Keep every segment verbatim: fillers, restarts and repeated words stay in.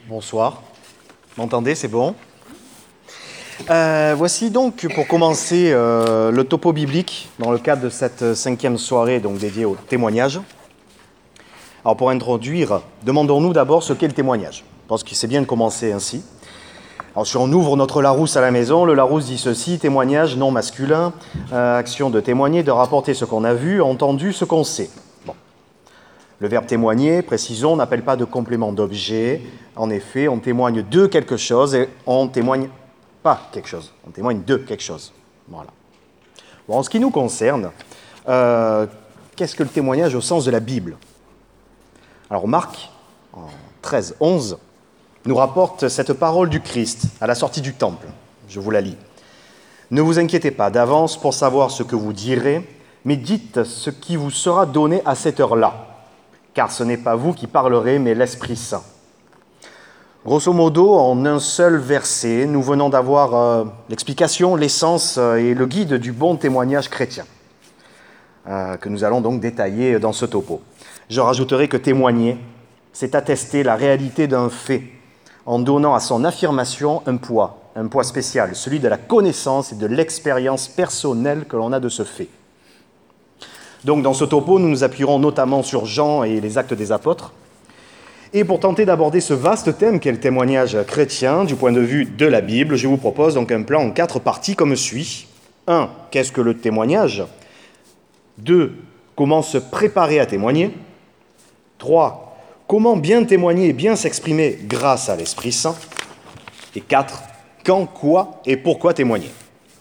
Bonsoir. M'entendez, c'est bon? euh, Voici donc, pour commencer, euh, le topo biblique dans le cadre de cette cinquième soirée donc, dédiée au témoignage. Alors pour introduire, demandons-nous d'abord ce qu'est le témoignage. Je pense que c'est bien de commencer ainsi. Alors si on ouvre notre Larousse à la maison, le Larousse dit ceci: témoignage non masculin, euh, action de témoigner, de rapporter ce qu'on a vu, entendu, ce qu'on sait. Bon. Le verbe témoigner, précisons, n'appelle pas de complément d'objet. En effet, on témoigne de quelque chose et on ne témoigne pas quelque chose. On témoigne de quelque chose. Voilà. Bon, en ce qui nous concerne, euh, qu'est-ce que le témoignage au sens de la Bible? Alors Marc, en treize, onze, nous rapporte cette parole du Christ à la sortie du temple. Je vous la lis. « Ne vous inquiétez pas d'avance pour savoir ce que vous direz, mais dites ce qui vous sera donné à cette heure-là, car ce n'est pas vous qui parlerez, mais l'Esprit Saint. » Grosso modo, en un seul verset, nous venons d'avoir euh, l'explication, l'essence euh, et le guide du bon témoignage chrétien, euh, que nous allons donc détailler dans ce topo. Je rajouterai que témoigner, c'est attester la réalité d'un fait, en donnant à son affirmation un poids, un poids spécial, celui de la connaissance et de l'expérience personnelle que l'on a de ce fait. Donc dans ce topo, nous nous appuierons notamment sur Jean et les Actes des Apôtres. Et pour tenter d'aborder ce vaste thème qu'est le témoignage chrétien du point de vue de la Bible, je vous propose donc un plan en quatre parties comme suit. un. Qu'est-ce que le témoignage? deux. Comment se préparer à témoigner? trois. Comment bien témoigner et bien s'exprimer grâce à l'Esprit Saint? Et quatre. Quand, quoi et pourquoi témoigner?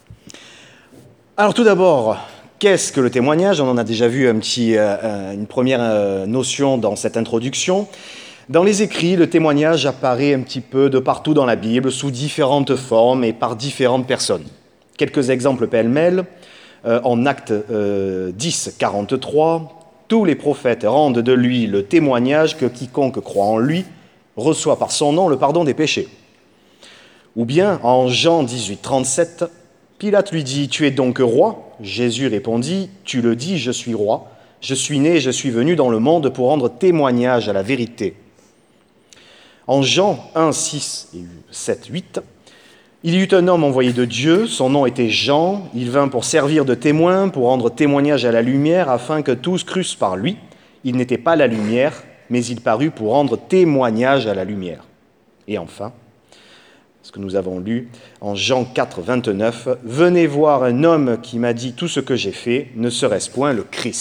Alors tout d'abord, qu'est-ce que le témoignage? On en a déjà vu un petit, euh, une première euh, notion dans cette introduction. Dans les écrits, le témoignage apparaît un petit peu de partout dans la Bible, sous différentes formes et par différentes personnes. Quelques exemples pêle-mêle. Euh, en Actes euh, dix, quarante-trois, tous les prophètes rendent de lui le témoignage que quiconque croit en lui reçoit par son nom le pardon des péchés. Ou bien en Jean dix-huit, trente-sept, Pilate lui dit « Tu es donc roi ?» Jésus répondit « Tu le dis, je suis roi. Je suis né et je suis venu dans le monde pour rendre témoignage à la vérité. » En Jean un, six et sept, huit, il y eut un homme envoyé de Dieu, son nom était Jean, il vint pour servir de témoin, pour rendre témoignage à la lumière, afin que tous crussent par lui. Il n'était pas la lumière, mais il parut pour rendre témoignage à la lumière. Et enfin, ce que nous avons lu en Jean quatre, vingt-neuf, « Venez voir un homme qui m'a dit tout ce que j'ai fait, ne serait-ce point le Christ ?»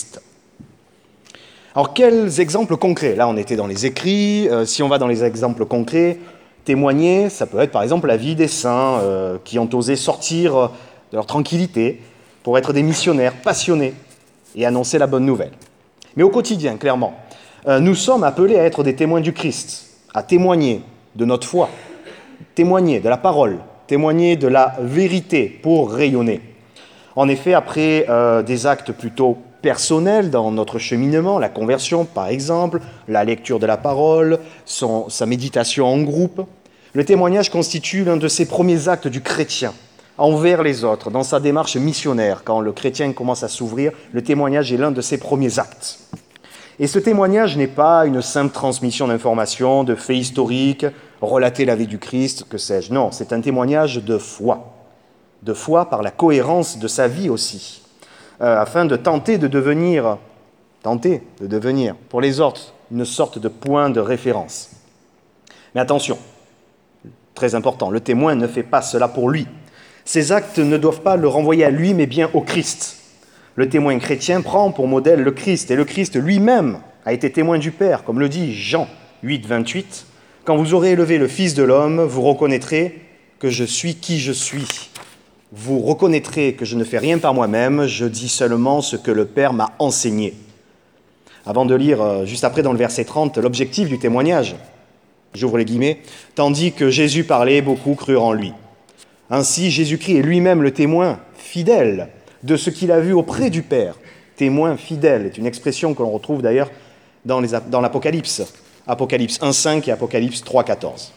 Alors, quels exemples concrets? Là, on était dans les écrits. Euh, si on va dans les exemples concrets, témoigner, ça peut être par exemple la vie des saints euh, qui ont osé sortir de leur tranquillité pour être des missionnaires passionnés et annoncer la bonne nouvelle. Mais au quotidien, clairement, euh, nous sommes appelés à être des témoins du Christ, à témoigner de notre foi, témoigner de la parole, témoigner de la vérité pour rayonner. En effet, après euh, des actes plutôt personnel dans notre cheminement, la conversion par exemple, la lecture de la parole, son, sa méditation en groupe, le témoignage constitue l'un de ces premiers actes du chrétien envers les autres, dans sa démarche missionnaire. Quand le chrétien commence à s'ouvrir, le témoignage est l'un de ses premiers actes. Et ce témoignage n'est pas une simple transmission d'informations, de faits historiques, relater la vie du Christ, que sais-je. Non, c'est un témoignage de foi. De foi par la cohérence de sa vie aussi. Euh, afin de tenter de devenir, tenter de devenir, pour les autres, une sorte de point de référence. Mais attention, très important, le témoin ne fait pas cela pour lui. Ses actes ne doivent pas le renvoyer à lui, mais bien au Christ. Le témoin chrétien prend pour modèle le Christ, et le Christ lui-même a été témoin du Père, comme le dit Jean huit, vingt-huit. « Quand vous aurez élevé le Fils de l'homme, vous reconnaîtrez que je suis qui je suis. Vous reconnaîtrez que je ne fais rien par moi-même, je dis seulement ce que le Père m'a enseigné. » Avant de lire, juste après dans le verset trente, l'objectif du témoignage, j'ouvre les guillemets, « Tandis que Jésus parlait, beaucoup crurent en lui. Ainsi, Jésus-Christ est lui-même le témoin fidèle de ce qu'il a vu auprès du Père. » Témoin fidèle est une expression que l'on retrouve d'ailleurs dans, les, dans l'Apocalypse, Apocalypse un, cinq et Apocalypse trois, quatorze.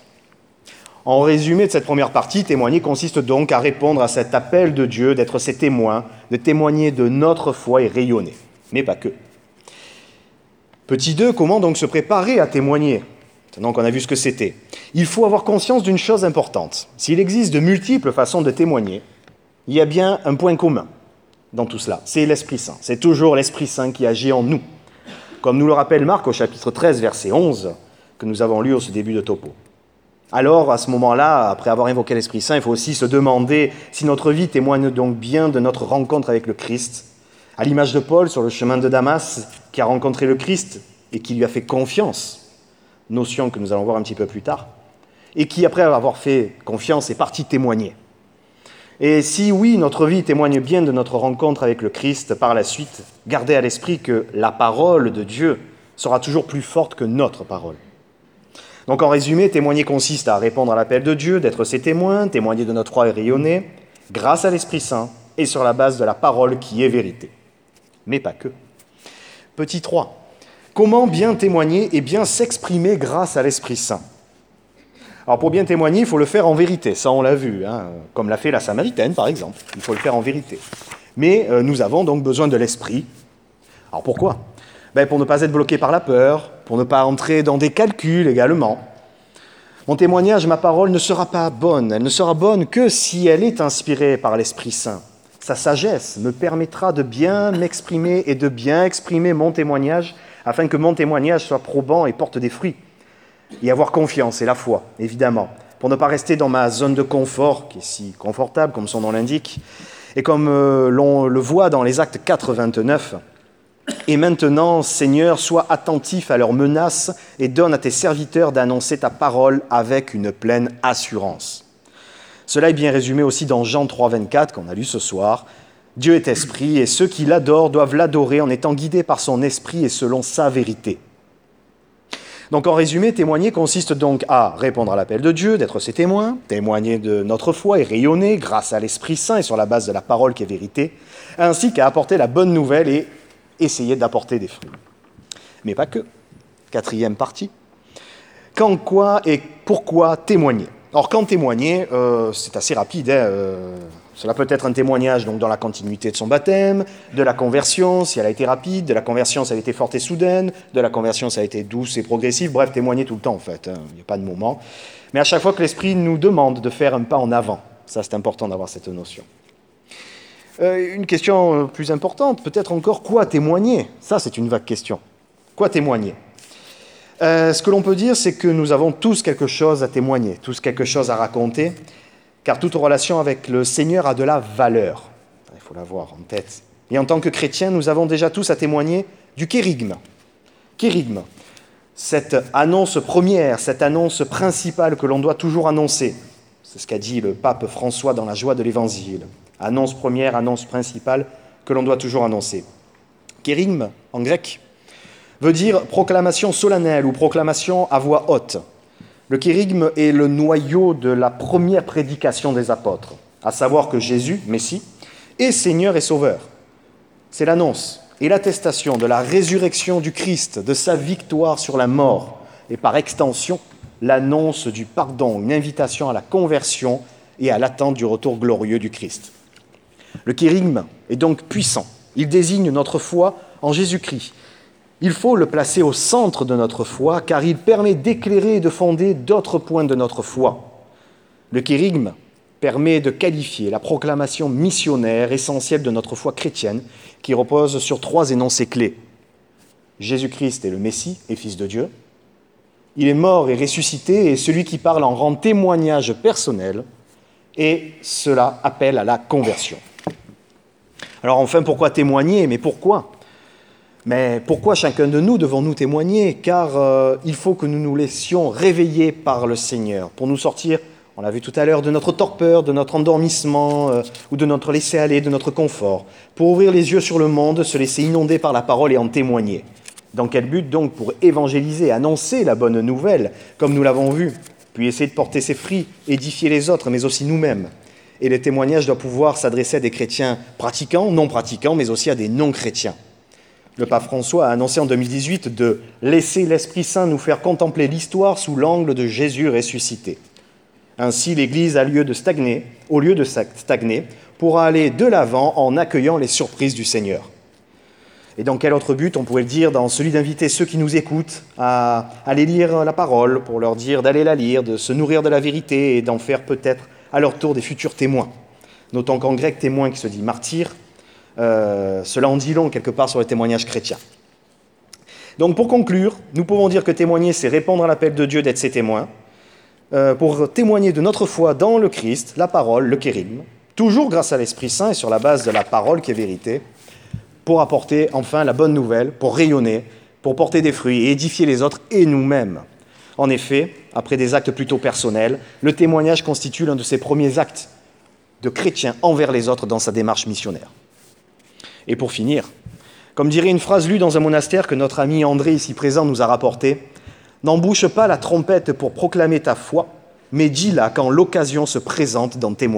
En résumé de cette première partie, témoigner consiste donc à répondre à cet appel de Dieu d'être ses témoins, de témoigner de notre foi et rayonner, mais pas que. Petit deux, comment donc se préparer à témoigner? Donc on a vu ce que c'était. Il faut avoir conscience d'une chose importante. S'il existe de multiples façons de témoigner, il y a bien un point commun dans tout cela, c'est l'Esprit Saint. C'est toujours l'Esprit Saint qui agit en nous. Comme nous le rappelle Marc au chapitre treize, verset onze, que nous avons lu au début de Topo. Alors, à ce moment-là, après avoir invoqué l'Esprit Saint, il faut aussi se demander si notre vie témoigne donc bien de notre rencontre avec le Christ, à l'image de Paul sur le chemin de Damas, qui a rencontré le Christ et qui lui a fait confiance, notion que nous allons voir un petit peu plus tard, et qui, après avoir fait confiance, est parti témoigner. Et si oui, notre vie témoigne bien de notre rencontre avec le Christ par la suite, gardez à l'esprit que la parole de Dieu sera toujours plus forte que notre parole. Donc en résumé, témoigner consiste à répondre à l'appel de Dieu, d'être ses témoins, témoigner de notre foi et rayonner, grâce à l'Esprit Saint et sur la base de la parole qui est vérité. Mais pas que. Petit trois. Comment bien témoigner et bien s'exprimer grâce à l'Esprit Saint ? Alors pour bien témoigner, il faut le faire en vérité, ça on l'a vu, hein, comme l'a fait la Samaritaine par exemple, il faut le faire en vérité. Mais euh, nous avons donc besoin de l'Esprit. Alors pourquoi ? Ben, pour ne pas être bloqué par la peur, pour ne pas entrer dans des calculs également. Mon témoignage, ma parole ne sera pas bonne, elle ne sera bonne que si elle est inspirée par l'Esprit Saint. Sa sagesse me permettra de bien m'exprimer et de bien exprimer mon témoignage afin que mon témoignage soit probant et porte des fruits. Y avoir confiance et la foi, évidemment, pour ne pas rester dans ma zone de confort, qui est si confortable, comme son nom l'indique, et comme euh, l'on le voit dans les actes quatre, vingt-neuf. Et maintenant, Seigneur, sois attentif à leurs menaces et donne à tes serviteurs d'annoncer ta parole avec une pleine assurance. Cela est bien résumé aussi dans Jean trois, vingt-quatre, qu'on a lu ce soir. Dieu est esprit, et ceux qui l'adorent doivent l'adorer en étant guidés par son esprit et selon sa vérité. Donc en résumé, témoigner consiste donc à répondre à l'appel de Dieu, d'être ses témoins, témoigner de notre foi et rayonner grâce à l'Esprit Saint et sur la base de la parole qui est vérité, ainsi qu'à apporter la bonne nouvelle et essayer d'apporter des fruits. Mais pas que. Quatrième partie. Quand, quoi et pourquoi témoigner ? Alors quand témoigner, euh, c'est assez rapide, hein, euh, cela peut être un témoignage donc, dans la continuité de son baptême, de la conversion, si elle a été rapide, de la conversion, si elle a été forte et soudaine, de la conversion, si elle a été douce et progressive, bref, témoigner tout le temps en fait, hein, il n'y a pas de moment. Mais à chaque fois que l'Esprit nous demande de faire un pas en avant, ça c'est important d'avoir cette notion. Euh, une question plus importante, peut-être encore, quoi témoigner ? Ça c'est une vague question. Quoi témoigner ? Euh, ce que l'on peut dire, c'est que nous avons tous quelque chose à témoigner, tous quelque chose à raconter, car toute relation avec le Seigneur a de la valeur. Il faut l'avoir en tête. Et en tant que chrétiens, nous avons déjà tous à témoigner du kérygme. Kérygme, cette annonce première, cette annonce principale que l'on doit toujours annoncer. C'est ce qu'a dit le pape François dans la joie de l'Évangile. Annonce première, annonce principale que l'on doit toujours annoncer. Kérygme, en grec, veut dire proclamation solennelle ou proclamation à voix haute. Le kérygme est le noyau de la première prédication des apôtres, à savoir que Jésus, Messie, est Seigneur et Sauveur. C'est l'annonce et l'attestation de la résurrection du Christ, de sa victoire sur la mort, et par extension, l'annonce du pardon, une invitation à la conversion et à l'attente du retour glorieux du Christ. Le kérygme est donc puissant. Il désigne notre foi en Jésus-Christ. Il faut le placer au centre de notre foi, car il permet d'éclairer et de fonder d'autres points de notre foi. Le kérygme permet de qualifier la proclamation missionnaire essentielle de notre foi chrétienne, qui repose sur trois énoncés clés. Jésus-Christ est le Messie et Fils de Dieu. Il est mort et ressuscité, et celui qui parle en rend témoignage personnel, et cela appelle à la conversion. Alors enfin, pourquoi témoigner ? Mais pourquoi ? Mais pourquoi chacun de nous devons-nous témoigner ? Car euh, il faut que nous nous laissions réveiller par le Seigneur pour nous sortir, on l'a vu tout à l'heure, de notre torpeur, de notre endormissement euh, ou de notre laisser-aller, de notre confort, pour ouvrir les yeux sur le monde, se laisser inonder par la parole et en témoigner. Dans quel but donc ? Pour évangéliser, annoncer la bonne nouvelle, comme nous l'avons vu, puis essayer de porter ses fruits, édifier les autres, mais aussi nous-mêmes. Et le témoignage doit pouvoir s'adresser à des chrétiens pratiquants, non pratiquants, mais aussi à des non-chrétiens. Le pape François a annoncé en deux mille dix-huit de « laisser l'Esprit Saint nous faire contempler l'histoire sous l'angle de Jésus ressuscité ». Ainsi, l'Église, a lieu de stagner, au lieu de stagner, pourra aller de l'avant en accueillant les surprises du Seigneur. Et dans quel autre but? On pourrait le dire dans celui d'inviter ceux qui nous écoutent à aller lire la parole, pour leur dire d'aller la lire, de se nourrir de la vérité et d'en faire peut-être à leur tour des futurs témoins. Notons qu'en grec, témoin qui se dit martyr, euh, cela en dit long quelque part sur le témoignage chrétien. Donc pour conclure, nous pouvons dire que témoigner, c'est répondre à l'appel de Dieu d'être ses témoins, euh, pour témoigner de notre foi dans le Christ, la parole, le kérigme, toujours grâce à l'Esprit Saint et sur la base de la parole qui est vérité, pour apporter enfin la bonne nouvelle, pour rayonner, pour porter des fruits et édifier les autres et nous-mêmes. En effet, après des actes plutôt personnels, le témoignage constitue l'un de ses premiers actes de chrétien envers les autres dans sa démarche missionnaire. Et pour finir, comme dirait une phrase lue dans un monastère que notre ami André, ici présent, nous a rapportée, « N'embouche pas la trompette pour proclamer ta foi, mais dis-la quand l'occasion se présente d'en témoigner. »